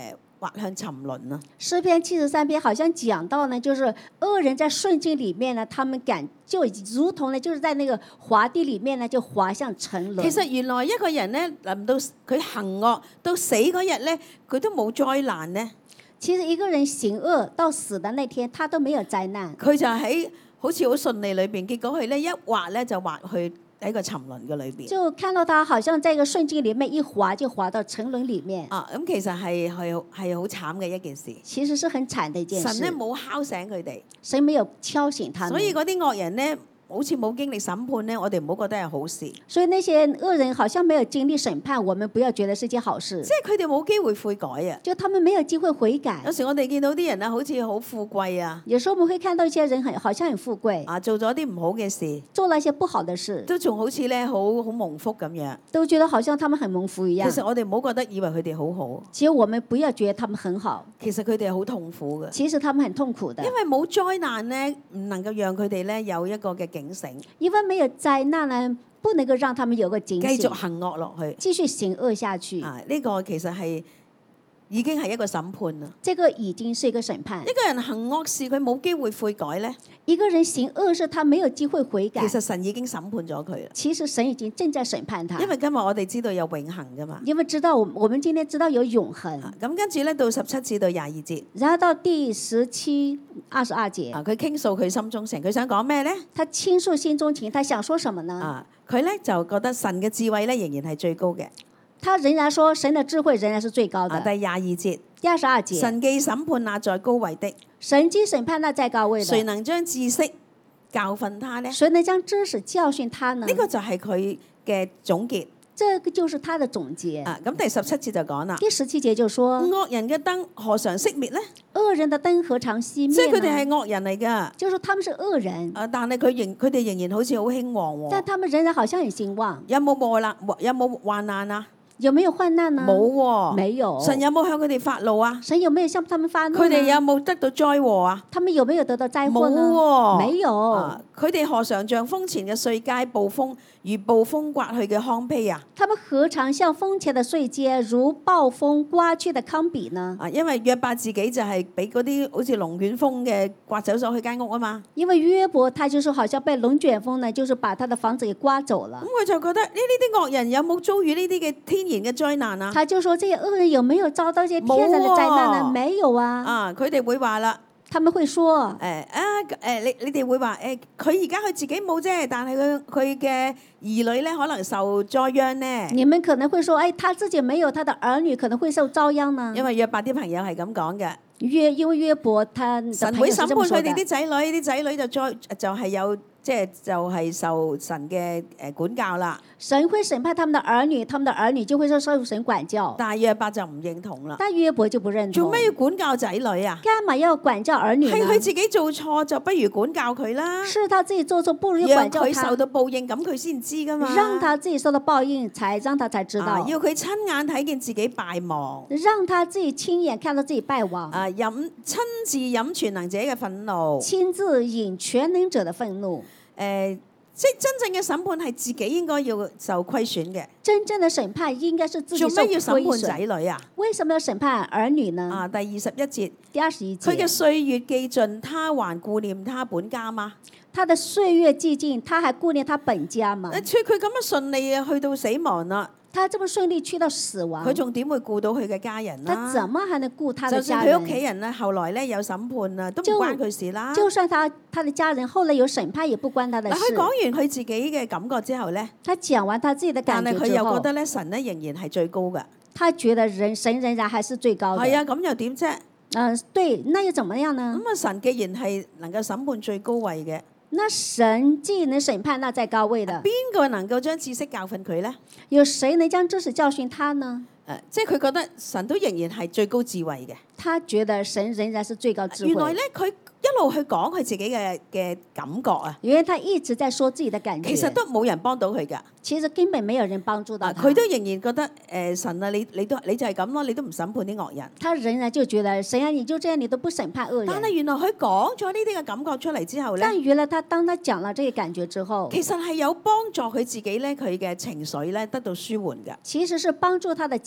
滑向沉淪啊！ 詩篇七十三篇好像講到呢，就是惡人在順境裡面呢，他們感就如同呢，就是在那個滑地裡面呢，就滑向沉淪。 其實原來一個人咧，臨到佢行惡到死嗰日咧，佢都冇災難咧。 其實一個人行惡到死的那天，他都沒有災難。 佢就喺好似好順利裏邊，結果佢咧一滑咧就滑去喺個沉淪嘅裏邊。 就看到他好像在一個順境裡面一滑就滑到沉淪裡面。 啊，咁其實係係係好慘嘅一件事。 其實是很慘的一件事。 神咧冇敲醒佢哋， 神沒有敲醒他們。 所以嗰啲惡人咧，好似冇經歷審判咧，我哋唔好覺得係好事。 所以那些惡人好像沒有經歷審判，我們不要覺得是件好事。 即係佢哋冇機會悔改啊！ 就他們沒有機會悔改。 有時我哋見到啲人啊，好似好富貴啊， 有時候我們會看到一些人很好像很富貴， 啊做咗啲唔好嘅事， 做了一些不好的事， 都仲好似咧好好蒙福咁樣。 都覺得好像他們很蒙福一樣。 其實我哋唔好覺得以為佢哋好好， 其實我們不要覺得他們很好， 其實佢哋係好痛苦嘅。 其實他們很痛苦的， 因為冇災難咧，唔能夠讓佢哋咧有一個嘅警醒， 因為沒有災難呢，不能夠讓他們有個警醒， 繼續行惡落去， 繼續行惡下去。 啊，呢個其實係已經係一個審判啦。 這個已經是一個審判。 一個人行惡事，佢冇機會悔改咧， 一個人行惡事，他沒有機會悔改。 其實神已經審判咗佢啦。 其實神已經正在審判他。 因為今日我哋知道有永恆噶嘛。 因為知道我我們今天知道有永恆。 咁跟住咧到十七至到廿二節， 然後到第十七二十二節， 啊，佢傾訴佢心中情，佢想講咩咧？ 他傾訴心中情，他想說什麼呢？ 啊，佢咧就覺得神嘅智慧咧仍然係最高嘅。 他仍然說神的智慧仍然是最高的。 啊，第廿二節， 第二十二節， 神既審判那在高位的， 神既審判那在高位的， 誰能將知識教訓他呢？ 誰能將知識教訓他呢？ 呢個就係佢嘅總結。 這個就是他的總結。 啊，咁第十七節就講啦。 第十七節就說： 惡人嘅燈何嘗熄滅呢？ 惡人的燈何嘗熄滅呢？ 即係佢哋係惡人嚟㗎。 就是他們是惡人。 啊，但係佢仍佢哋仍然好似好興旺喎。 但他們仍然好像很興旺。 有冇禍難？有冇患難啊？ 有沒有患難呢？ 冇喎。 沒有。 神有冇向佢哋發怒啊？ 神有沒有向他們發怒？ 佢哋有冇得到災禍啊？ 他們有沒有得到災禍呢？ 冇喎。 沒有。 佢哋何嘗像風前嘅碎秸，暴風如暴風刮去嘅糠秕啊？ 他們何嘗像風前的碎秸，如暴風刮去的糠秕呢？ 啊，因為約伯自己就係俾嗰啲好似龍捲風嘅刮走咗佢間屋啊嘛。 因為約伯他就是好像被龍捲風呢，就是把他的房子給刮走了。 咁佢就覺得呢呢啲惡人有冇遭遇呢啲嘅天然嘅災難啊？ 他就說：這些惡人有沒有遭到一些天然的災難呢？沒有啊。 啊，佢哋會話啦。 他們會說：誒、 哎、啊誒、哎，你你哋會話誒，佢而家佢自己冇啫，但係佢佢嘅兒女咧可能受災殃呢？ 你們可能會說：誒、哎，他自己沒有，他的兒女可能會受遭殃呢？ 因為約伯啲朋友係咁講嘅。 約因為約伯他神會審判佢哋啲仔女，啲仔女就再就係有即係就係、是、受神嘅誒管教啦。 神會審判他們的兒女，他們的兒女就會受受神管教。 但係約伯就唔認同啦。 但約伯就不認同。 做咩要管教仔女啊？ 幹嘛要管教兒女呢？ 係佢自己做錯，就不如管教佢啦。 是他自己做錯，不如管教他。 讓佢受到報應，咁佢先知噶嘛。 讓他自己受到報應，才讓他才知道。 啊、要佢親眼睇見自己敗亡。 讓他自己親眼看到自己敗亡。 啊，飲親自飲全能者嘅憤怒。 親自飲全能者的憤怒。 誒、呃。即係真正嘅審判係自己應該要受虧損嘅。真正嘅審判應該是自己受虧損。做咩要審判仔女啊？為什麼要審判兒女呢？啊，第二十一節。第二十一節。佢嘅歲月既盡，他還顧念他本家嗎？他的歲月既盡，他還顧念他本家嗎？佢佢咁樣順利啊，去到死亡啦。他這麼順利去到死亡，佢仲點會顧到佢嘅家人啦？他怎麼還能顧他的家人？就算佢屋企人咧，後來咧有審判啊，都唔關佢事啦。就算他他的家人後來有審判，也不關他的事。嗱，佢講完佢自己嘅感覺之後咧，他講完他自己的感覺之後，但係佢又覺得咧，神咧仍然係最高嘅。他覺得人神仍然還是最高嘅。係啊，咁又點啫？嗯，對，那又怎麼樣呢？咁啊，神既然係能夠審判最高位嘅。那神既能審判那在高位的，邊個能夠將知識教訓佢呢？有誰能將知識教訓他呢？誒，即係佢覺得神都仍然係最高智慧嘅。他覺得神仍然是最高智慧。原來咧，佢一路去講佢自己嘅嘅感覺啊。原來他一直在說自己的感覺。其實都冇人幫到佢㗎。其實根本沒有人幫助到他。佢都仍然覺得誒、呃、神啊，你你都你就係咁咯，你都唔審判啲惡人。他仍然就覺得神啊，你就這樣，你都不審判惡人。但係原來佢講咗呢啲嘅感覺出嚟之後咧，但原來他當他講了這個感覺之後，其實係有幫助佢自己咧，佢嘅情緒咧得到舒緩㗎。其實是幫助他的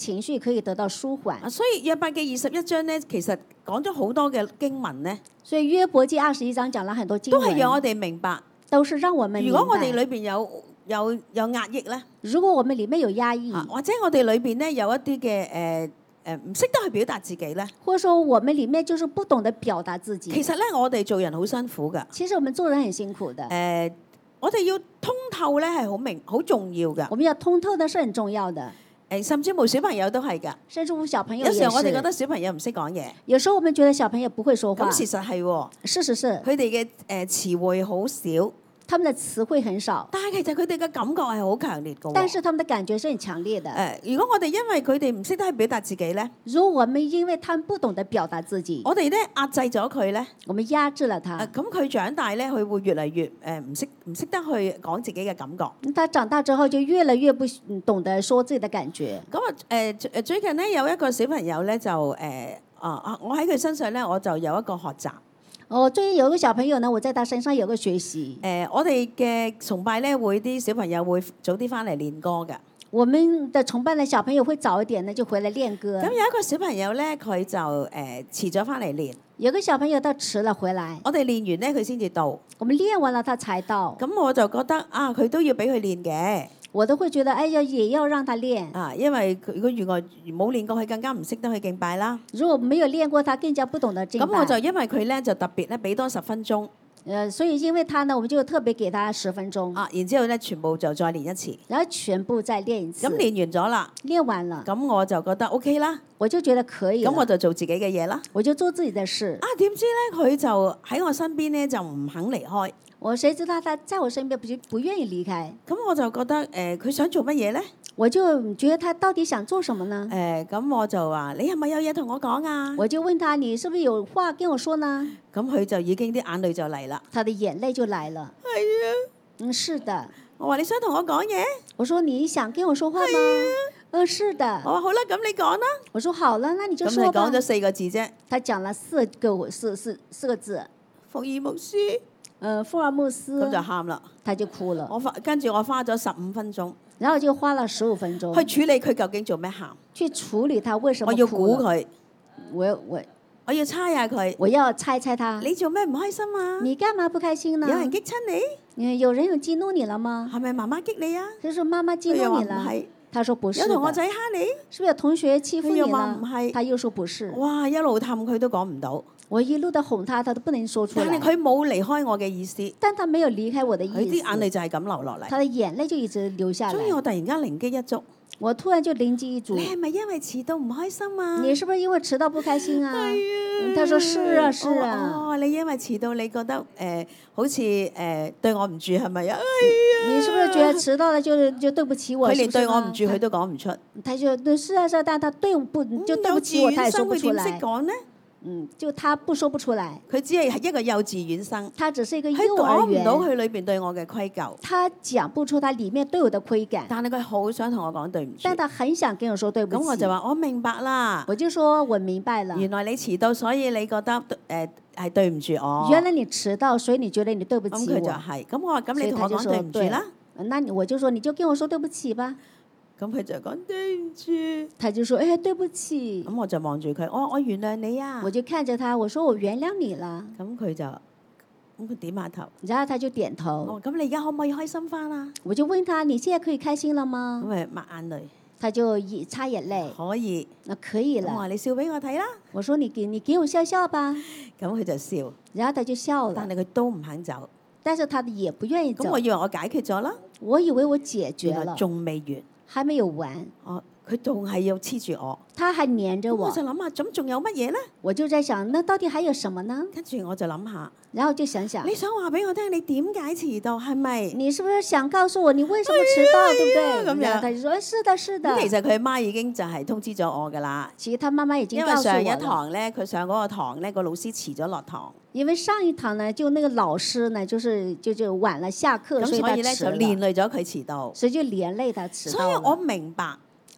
情緒可以得到舒緩。 所以約伯記二十一章咧，其實講咗好多嘅經文咧。 所以約伯記二十一章講了很多經文， 都係讓我哋明白， 都是讓我們明白。 如果我哋裏邊有有有壓抑咧， 如果我們裡面有壓抑， 或者我哋裏邊咧有一啲嘅誒誒唔識得去表達自己咧， 或者說我們裡面就是不懂得表達自己。 其實咧，我哋做人好辛苦㗎。 其實我們做人很辛苦的。誒、 呃，我哋要通透咧係好明好重要㗎。 我們要通透的是很重要的。 誒，甚至乎小朋友都係㗎。 甚至乎小朋友， 有時候我哋覺得小朋友唔識講嘢。 有時候我們覺得小朋友不會說話。 咁事實係喎。 事實是。 佢哋嘅誒詞彙好少。 他們的詞彙很少， 但係其實佢哋嘅感覺係好強烈嘅。 但是他們的感覺是很強烈的。 誒，如果我哋因為佢哋唔識得去表達自己咧， 如果我們因為他們不懂得表達自己， 我哋咧壓制咗佢咧， 我們壓制了他。 咁佢長大咧，佢會越嚟越誒唔識唔識得去講自己嘅感覺。 他長大之後就越來越不懂得說自己的感覺。 咁啊誒誒最近咧有一個小朋友咧就誒啊啊，我喺佢身上咧我就有一個學習。 哦，最近有一個小朋友呢，我在他身上有個學習。誒、 呃，我哋嘅崇拜咧，會啲小朋友會早啲翻嚟練歌㗎。 我們的崇拜呢，小朋友會早一點呢就回來練歌。 咁有一個小朋友咧，佢就誒遲咗翻嚟練。 有個小朋友他遲了回來。 我哋練完咧，佢先至到。 我們練完了，他才到。 咁我就覺得啊，佢都要俾佢練嘅。 我都會覺得，哎呀，也要讓他練啊，因為佢如果原來冇練過，佢更加唔識得去敬拜啦。 如果沒有練過，他更加不懂得敬拜。 咁我就因為佢咧，就特別咧俾多十分鐘。 誒，所以因為他呢，我們就特別給他十分鐘。 啊，然之後咧，全部就再練一次。 然後全部再練一次。 咁練完咗啦。 練完了。 咁我就覺得 OK 啦。 我就覺得可以。 咁我就做自己嘅嘢啦。 我就做自己的事。 啊，點知咧佢就喺我身邊咧，就唔肯離開。 我誰知道他在我身邊不就不願意離開？ 咁我就覺得誒，佢、呃、想做乜嘢咧？ 我就覺得他到底想做什麼呢？誒、 呃，咁我就話：你係咪有嘢同我講啊？ 我就問他：你是不是有話跟我說呢？ 咁佢就已經啲眼淚就嚟啦。 他的眼淚就來了。係啊。嗯，是的。 我話你想同我講嘢？ 我說你想跟我說話嗎？嗯、呃，是的。 我話好啦，咁你講啦。我說好了，那你就說吧。 咁你講咗四個字啫。 他講了四個四四四個字。 福爾摩斯。 呃，福爾摩斯。 咁就喊啦。 他就哭了。 我花跟住我花咗十五分鐘。 然後就花了十五分鐘。 去處理佢究竟做咩喊？ 去處理他為什麼哭？ 我要估佢。 我我我要猜下佢。 我要猜猜他。 你做咩唔開心啊？ 你幹嘛不開心呢？ 有人激親你？ 有人有激怒你了嗎？ 係咪媽媽激你啊？ 就是媽媽激怒你了。他說不是。 有同學仔蝦你？ 是不是有同學欺負你了？ 佢又話唔係。 他又說不是。 哇！一路氹佢都講唔到。 我一路的哄他，他都不能說出來。 但係佢冇離開我嘅意思。 但他沒有離開我的意思。佢啲眼淚就係咁流落嚟。 他的眼淚就一直流下來。 所以我突然間靈機一觸。 我突然就靈機一觸。 你係咪因為遲到唔開心啊？ 你是不是因為遲到不開心啊？係啊、嗯。他說是啊，是啊。 哦，你因為遲到，你覺得誒、呃、好似誒、呃、對我唔住係咪啊？係啊。 你是不是覺得遲到了就就對不起我？ 佢連對我唔住佢都講唔出。 他就對是啊是啊，但他對不就對不起我，他也說不出來。 佢點識講呢？ 嗯，就他不說不出來， 佢只係一個幼稚園生， 他只是一個幼兒園， 佢講唔到佢裏邊對我嘅愧疚， 他講不出他裡面對我的虧感， 但係佢好想同我講對唔住， 但他很想跟我說對不起， 咁我就話我明白啦， 我就說我明白了， 原來你遲到，所以你覺得誒係、呃、對唔住我， 原來你遲到，所以你覺得你對不起我， 咁佢就係、是，咁我話咁你同我講對唔住啦， 那我就說你就跟我說對不起吧。 咁佢就講對唔住， 他就說：哎，對不起。 咁我就望住佢，我我原諒你啊。 我就看着他，我說我原諒你了。 咁佢就咁佢點下頭， 然後他就點頭。 哦，咁你而家可唔可以開心翻啊？ 我就問他：你現在可以開心了嗎？ 咁咪抹眼淚。 他就擦眼淚。 可以。 那可以了。 我話你笑俾我睇啦。 我說你給你給我笑笑吧。 咁佢就笑。 然後他就笑了。 但係佢都唔肯走。 但是他也不願意走。 咁我以為我解決咗啦。 我以為我解決了。 仲未完。 還沒有完， 哦，佢仲係要黐住我， 他還黏着我， 我就諗下，咁仲有乜嘢咧？ 我就在想，那到底還有什麼呢？ 跟住我就諗下， 然後就想想， 你想話俾我聽，你點解遲到？係咪？ 你是不是想告訴我你為什麼遲到？對不對？ 咁樣， 他就說：是的，是的。 其實佢媽已經就係通知咗我噶啦。 其實他媽媽已經告訴我了。 因為上一堂咧，佢上嗰個堂咧，個老師遲咗落堂。 因為上一堂呢，就那個老師呢，就是就就晚了下課，所以他遲了。 咁所以咧就連累咗佢遲到。 所以就連累他遲到。 所以我明白。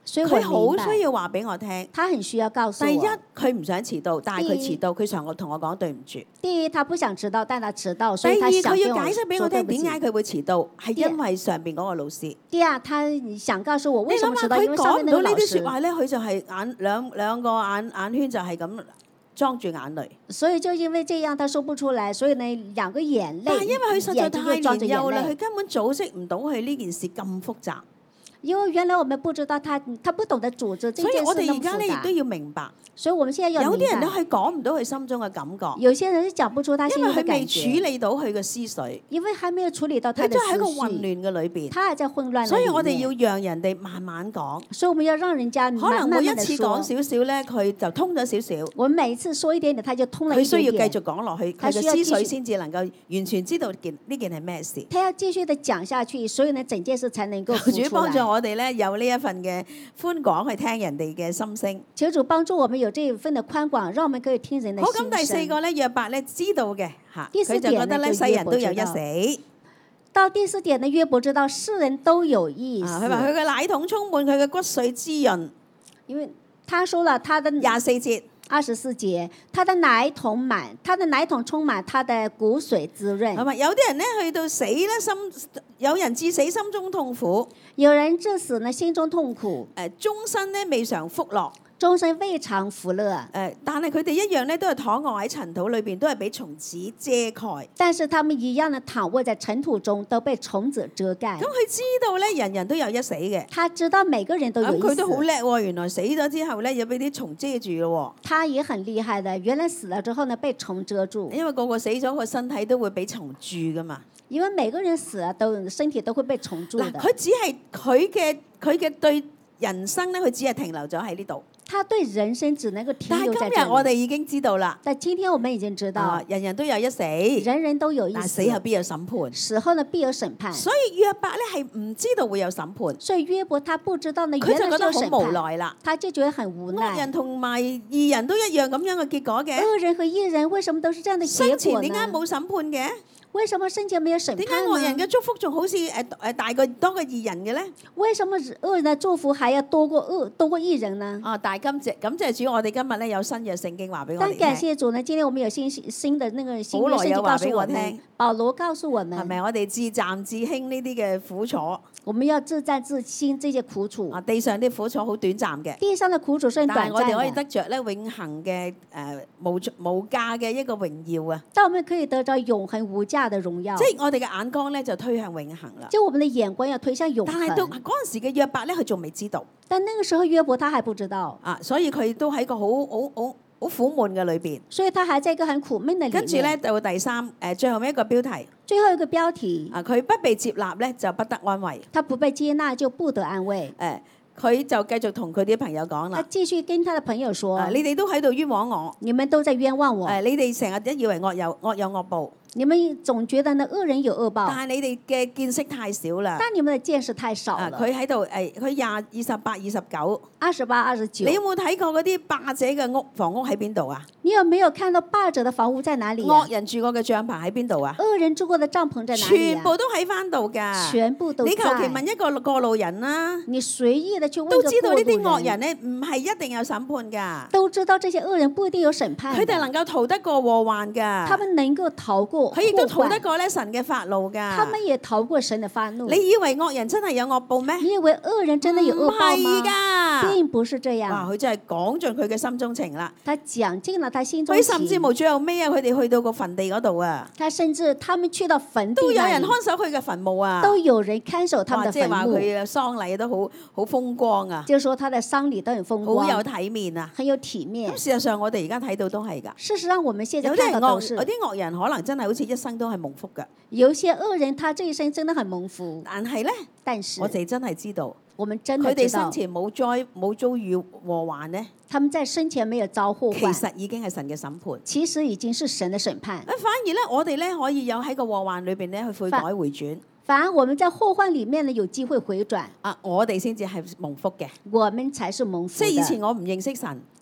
佢好需要話俾我聽。 他很需要告訴我。 第一，佢唔想遲到，但係佢遲到，佢常我同我講對唔住。 第一，他不想遲到，但他遲到， 第二，佢要解釋俾我聽點解佢會遲到，係因為上邊嗰個老師。 第二，他想告訴我為什麼遲到，因為上面那個老師。佢講唔到呢啲説話咧，佢就係眼兩兩個眼眼圈就係咁裝住眼淚。 所以就因為這樣，他說不出來，所以呢兩個眼淚。 但係因為佢實在太年幼啦，佢根本組織唔到佢呢件事咁複雜。 因為原來我們不知道他，他不懂得組織這件事。 所以我哋而家咧亦都要明白。 所以我們現在要明白。 有啲人都係講唔到佢心中嘅感覺。 有些人是講不出他心中嘅感覺。 因為佢未處理到佢嘅思緒。 因為還沒有處理到他的思緒。 佢都喺一個混亂嘅裏邊。 他還在混亂。 所以我哋要讓人哋慢慢講。 所以我們要讓人家慢慢可能每一次講少少咧，佢就通咗少少。 我們每一次說一點點，他就通了一點點。 佢需要繼續講落去，佢嘅思緒先至能夠完全知道件呢件係咩事。 他要繼續的講下去，所以呢整件事才能夠浮出來。 主幫助我哋咧有呢一份嘅寬廣去聽人哋嘅心聲。 求主幫助我們有這一份的寬廣，讓我們可以聽人的心聲。 好，咁第四個咧，約伯咧知道嘅嚇，佢就覺得咧世人都有一死。 到第四點呢，約伯知道世人都有一死。 佢話佢嘅奶桶充滿佢嘅骨髓滋潤， 因為他說了他的廿四節。 二十四節，他的奶桶滿，他的奶桶充滿他的骨髓滋潤。 係咪？有啲人咧去到死咧，心有人至死心中痛苦， 有人至死呢心中痛苦。 誒，終身咧未嘗福樂。 終身未嘗福樂。 誒，但係佢哋一樣咧，都係躺臥喺塵土裏邊，都係俾蟲子遮蓋。 但是他們一樣呢，躺臥在塵土中，都被蟲子遮蓋。 咁佢知道咧，人人都有一死嘅。 他知道每個人都有一死。 咁佢都好叻喎，原來死咗之後咧，又俾啲蟲遮住咯。 他也很厲害的，原來死了之後呢，被蟲遮住。 因為個個死咗，個身體都會俾蟲蛀噶嘛。 因為每個人死了，都身體都會被蟲蛀的。 佢只係佢嘅佢嘅對人生咧，佢只係停留咗喺呢度。 他對人生只能夠停留在這裡。 但係今日我哋已經知道啦。 但今天我們已經知道， 啊，人人都有一死， 人人都有一死， 但死後必有審判。 死後呢必有審判。 所以約伯咧係唔知道會有審判。 所以約伯他不知道呢， 佢就覺得好無奈啦。 他就覺得很無奈。 惡人同埋義人都一樣咁樣嘅結果嘅。 惡人和義人為什麼都是這樣的結果呢？ 生前點解冇審判嘅？ 為什麼生前沒有審判呢？ 點解惡人嘅祝福仲好似誒誒大過多過義人嘅咧？ 為什麼惡人的祝福還要多過惡多過義人呢？ 啊！但係感謝感謝主，我哋今日咧有新嘅聖經話俾我哋聽。 但感謝主呢，今天我們有新新的那個新約聖經告訴我們。保羅告訴我們， 係咪我哋自暫自輕呢啲嘅苦楚？ 我們要自讚自輕這些苦楚。 啊，地上啲苦楚好短暫嘅。 地上的苦楚是短暫的。 但係我哋可以得着咧永恆嘅誒無無價嘅一個榮耀啊！ 但我們可以得着永恆無價的榮耀。 即係我哋嘅眼光咧就推向永恆啦。 就我們的眼光要推向永恆。 但係到嗰陣時嘅約伯咧，佢仲未知道。 但那個時候約伯他還不知道。 啊，所以佢都喺個好好好好苦悶嘅裏邊。 所以他還在一個很苦悶嘅裏面。 跟住咧到第三誒最後一個標題。 最後一個標題。 啊，佢不被接納咧就不得安慰。 他不被接納就不得安慰。 誒。佢就繼續同佢啲朋友講啦。 他繼續跟他的朋友說： 啊、你哋都喺度冤枉我。 你們都在冤枉我。誒、 啊，你哋成日都以為惡有惡有惡報。 你們總覺得呢惡人有惡報。 但係你哋嘅見識太少啦。 但你們嘅見識太少了。 佢喺度誒，佢廿二十八、二十九。 二十八、二十九。 你有冇睇過嗰啲霸者嘅屋房屋喺邊度啊？ 你有沒有看到霸者嘅房屋在哪裡？ 惡人住過嘅帳篷喺邊度啊？ 惡人住過嘅帳篷在哪裡？ 全部都喺翻度㗎。 全部都在。 你求其問一個過路人啦。 你隨意的去問個過路人。 都知道呢啲惡人咧，唔係一定有審判㗎。 都知道這些惡人不一定有審判。 佢哋能夠逃得過禍患㗎。 他們能夠逃過。 佢亦都逃得過咧神嘅發怒㗎。 他們也逃過神嘅發怒。 你以為惡人真係有惡報咩？ 你以為惡人真的有惡報嗎？ 唔係㗎， 並不是這樣。 哇！佢真係講盡佢嘅心中情啦。 他講盡了他心中情。 佢甚至無最後尾啊，佢哋去到個墳地嗰度啊。 他甚至他們去到墳地， 都有人看守佢嘅墳墓啊。 都有人看守他們的墳墓。 即係話佢嘅喪禮都好好風光啊。 就是說他的喪禮都很風光。 好有體面啊。 很有體面。 咁事實上我哋而家睇到都係㗎。 事實上我們現在看到都是。 有啲惡人可能真係好似一生都係蒙福㗎。 有些惡人他這一生真的很蒙福。 但係咧， 但是我哋真係知道。 我們真的佢哋生前冇災冇遭遇禍患呢？ 他們在生前沒有遭禍患， 其實已經係神嘅審判。 其實已經是神的審判。 反而咧，我哋咧可以有喺個禍患裏邊咧去悔改回轉。 反而我們在禍患裡面呢有機會回轉。 啊，我哋先至係蒙福嘅。 我們才是蒙福。 即係以前我唔認識神。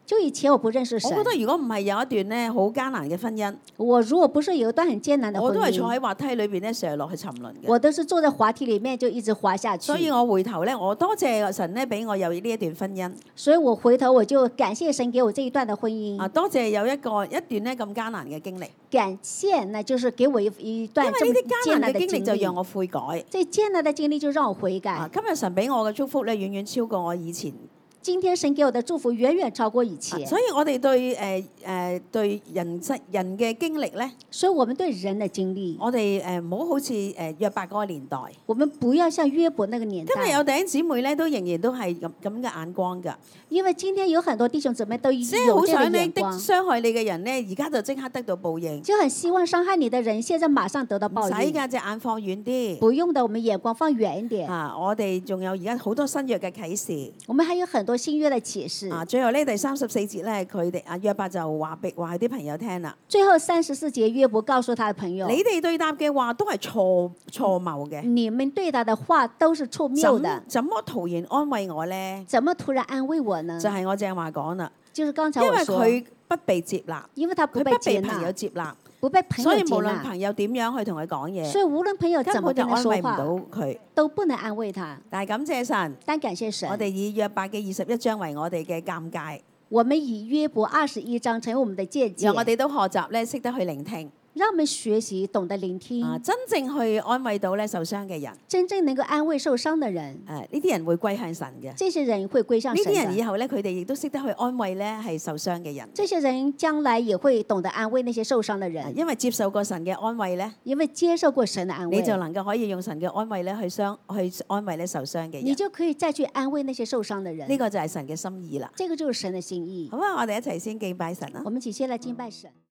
就以前我不認識神。 我覺得如果唔係有一段咧好艱難嘅婚姻， 我如果不是有一段很艱難嘅婚姻， 我都係坐喺滑梯裏邊咧上落去沉淪嘅。 我都是坐在滑梯裡面就一直滑下去。 所以我回頭咧，我多謝神咧俾我有呢一段婚姻。 所以我回頭我就感謝神給我這一段嘅婚姻。 啊，多謝有一個一段咧咁艱難嘅經歷。 感謝，那就是給我一一段這麼艱難嘅經歷， 就讓我悔改。 這艱難嘅經歷就讓我悔改。 啊，今日神俾我嘅祝福咧，遠遠超過我以前。 今天神給我的祝福遠遠超過以前， 所以我哋對誒誒、呃、對人質人嘅經歷咧， 所以我們對人的經歷， 我哋誒唔好好似誒約伯嗰個年代， 我們不要像約伯那個年代。 今日有弟兄姊妹咧，都仍然都係咁咁嘅眼光㗎。 因為今天有很多弟兄姊妹都有這個眼光， 即係好想咧的傷害你嘅人咧，而家就即刻得到報應。 就很希望傷害你的人，現在馬上得到報應。 唔使㗎，隻眼放遠啲。 不用的，我們眼光放遠一點。 啊，我哋仲有而家好多新約嘅啟示。 我們還有很多新約嘅啟示。 啊，最後呢第三十四節咧，佢哋阿約伯就話俾話啲朋友聽啦。 最後三十四節約伯告訴他的朋友：你哋對答嘅話都係錯錯謬嘅。 你們對答的話都是錯謬的。 怎麼突然安慰我咧？ 怎麼突然安慰我呢？ 就係我正話講啦。 就是剛才我說。 因為佢不被接納， 因為他不被接納， 佢不被朋友接納。 不被朋友接納， 所以無論朋友點樣去同佢講嘢， 所以無論朋友怎麼跟他說話， 根本就安慰唔到佢， 都不能安慰他。 但係感謝神， 但感謝神， 我哋以約伯嘅二十一章為我哋嘅鑑戒。 我們以約伯二十一章成為我們的見解， 讓我哋都學習咧，識得去聆聽。 讓我們學習懂得聆聽， 啊，真正去安慰到咧受傷嘅人， 真正能夠安慰受傷的人， 誒呢啲人會歸向神嘅， 這些人會歸向神。 呢啲人以後咧，佢哋亦都識得去安慰咧係受傷嘅人。 這些人將來也會懂得安慰那些受傷的人， 因為接受過神嘅安慰咧， 因為接受過神嘅安慰， 你就能夠可以用神嘅安慰咧去傷去安慰咧受傷嘅人， 你就可以再去安慰那些受傷的人。 呢個就係神嘅心意啦。 這個就是神嘅心意。 好啊，我哋一齊先敬拜神啦。 我們一起先來敬拜神。嗯。